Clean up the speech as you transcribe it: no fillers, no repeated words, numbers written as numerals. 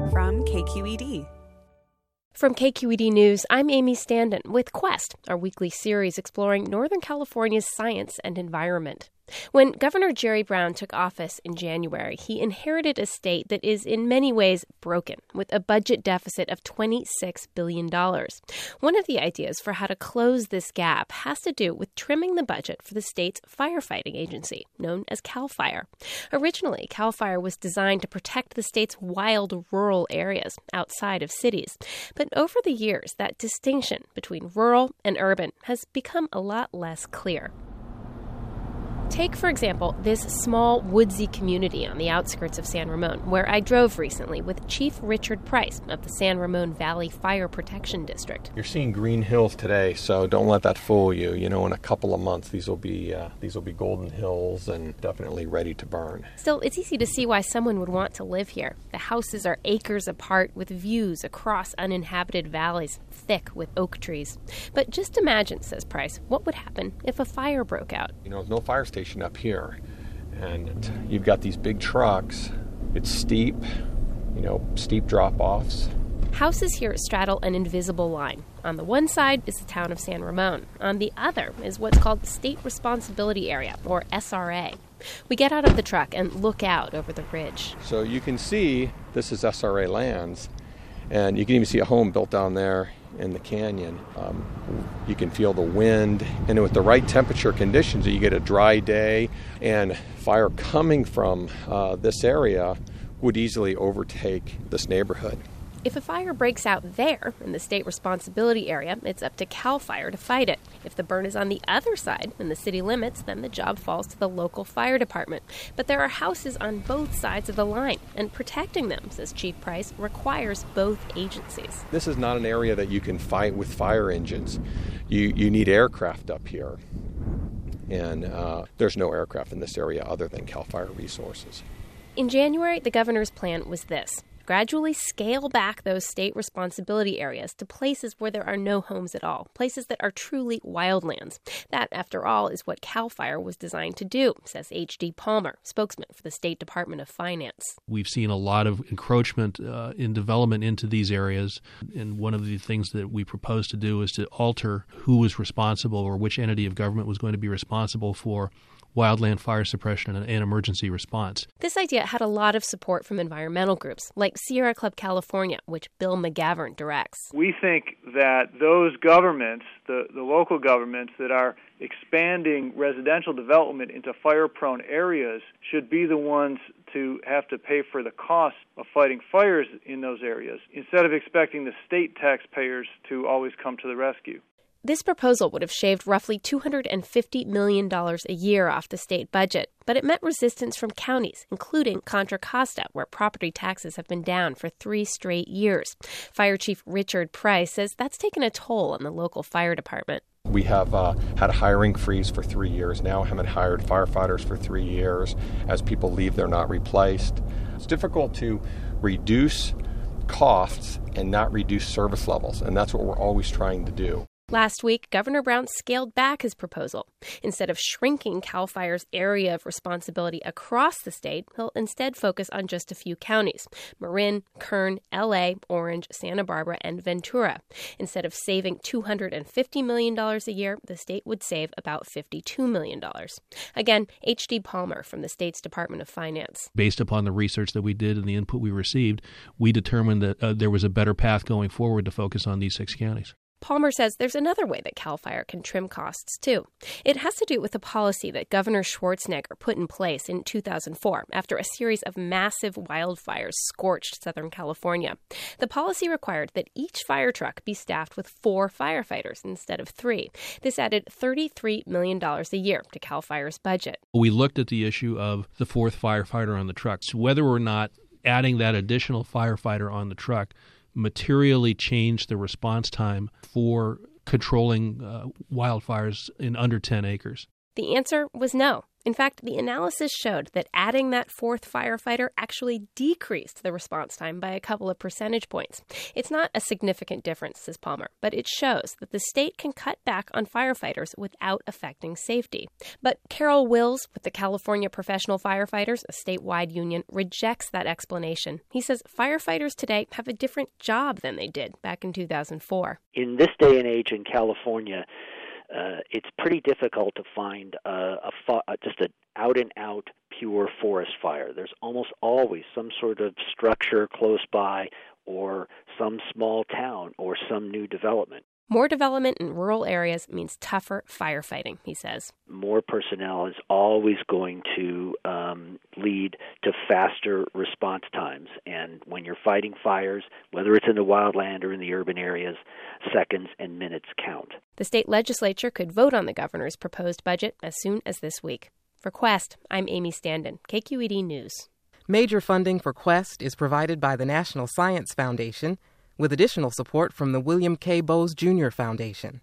from KQED. From KQED News, I'm Amy Standen with Quest, our weekly series exploring Northern California's science and environment. When Governor Jerry Brown took office in January, he inherited a state that is in many ways broken, with a budget deficit of $26 billion. One of the ideas for how to close this gap has to do with trimming the budget for the state's firefighting agency, known as CAL FIRE. Originally, CAL FIRE was designed to protect the state's wild rural areas outside of cities. But over the years, that distinction between rural and urban has become a lot less clear. Take, for example, this small woodsy community on the outskirts of San Ramon, where I drove recently with Chief Richard Price of the San Ramon Valley Fire Protection District. You're seeing green hills today, so don't let that fool you. You know, in a couple of months, these will be golden hills and definitely ready to burn. Still, it's easy to see why someone would want to live here. The houses are acres apart with views across uninhabited valleys, thick with oak trees. But just imagine, says Price, what would happen if a fire broke out? You know, there's no fire station up here, and you've got these big trucks. It's steep, steep drop-offs. Houses here straddle an invisible line. On the one side is the town of San Ramon. On the other is what's called the State Responsibility Area, or SRA. We get out of the truck and look out over the ridge. So you can see this is SRA lands, and you can even see a home built down there in the canyon. You can feel the wind, and with the right temperature conditions, you get a dry day, and fire coming from this area would easily overtake this neighborhood. If a fire breaks out there in the state responsibility area, it's up to CAL FIRE to fight it. If the burn is on the other side, in the city limits, then the job falls to the local fire department. But there are houses on both sides of the line, and protecting them, says Chief Price, requires both agencies. This is not an area that you can fight with fire engines. You need aircraft up here, and there's no aircraft in this area other than CAL FIRE resources. In January, the governor's plan was this: gradually scale back those state responsibility areas to places where there are no homes at all, places that are truly wildlands. That, after all, is what CAL FIRE was designed to do, says H.D. Palmer, spokesman for the State Department of Finance. We've seen a lot of encroachment in development into these areas, and one of the things that we proposed to do is to alter who was responsible or which entity of government was going to be responsible for wildland fire suppression and emergency response. This idea had a lot of support from environmental groups like Sierra Club California, which Bill McGavern directs. We think that those governments, the local governments that are expanding residential development into fire-prone areas, should be the ones to have to pay for the cost of fighting fires in those areas, instead of expecting the state taxpayers to always come to the rescue. This proposal would have shaved roughly $250 million a year off the state budget, but it met resistance from counties, including Contra Costa, where property taxes have been down for 3 straight years. Fire Chief Richard Price says that's taken a toll on the local fire department. We have had a hiring freeze for 3 years now, haven't hired firefighters for 3 years. As people leave, they're not replaced. It's difficult to reduce costs and not reduce service levels, and that's what we're always trying to do. Last week, Governor Brown scaled back his proposal. Instead of shrinking CAL FIRE's area of responsibility across the state, he'll instead focus on just a few counties: Marin, Kern, L.A., Orange, Santa Barbara, and Ventura. Instead of saving $250 million a year, the state would save about $52 million. Again, H.D. Palmer from the state's Department of Finance. Based upon the research that we did and the input we received, we determined that there was a better path going forward to focus on these 6 counties. Palmer says there's another way that CAL FIRE can trim costs, too. It has to do with a policy that Governor Schwarzenegger put in place in 2004 after a series of massive wildfires scorched Southern California. The policy required that each fire truck be staffed with 4 firefighters instead of 3. This added $33 million a year to CAL FIRE's budget. We looked at the issue of the 4th firefighter on the truck. So whether or not adding that additional firefighter on the truck materially change the response time for controlling wildfires in under 10 acres? The answer was no. In fact, the analysis showed that adding that fourth firefighter actually decreased the response time by a couple of percentage points. It's not a significant difference, says Palmer, but it shows that the state can cut back on firefighters without affecting safety. But Carol Wills with the California Professional Firefighters, a statewide union, rejects that explanation. He says firefighters today have a different job than they did back in 2004. In this day and age in California, it's pretty difficult to find just an out-and-out pure forest fire. There's almost always some sort of structure close by or some small town or some new development. More development in rural areas means tougher firefighting, he says. More personnel is always going to lead to faster response times. And when you're fighting fires, whether it's in the wildland or in the urban areas, seconds and minutes count. The state legislature could vote on the governor's proposed budget as soon as this week. For Quest, I'm Amy Standen, KQED News. Major funding for Quest is provided by the National Science Foundation, with additional support from the William K. Bowes Jr. Foundation.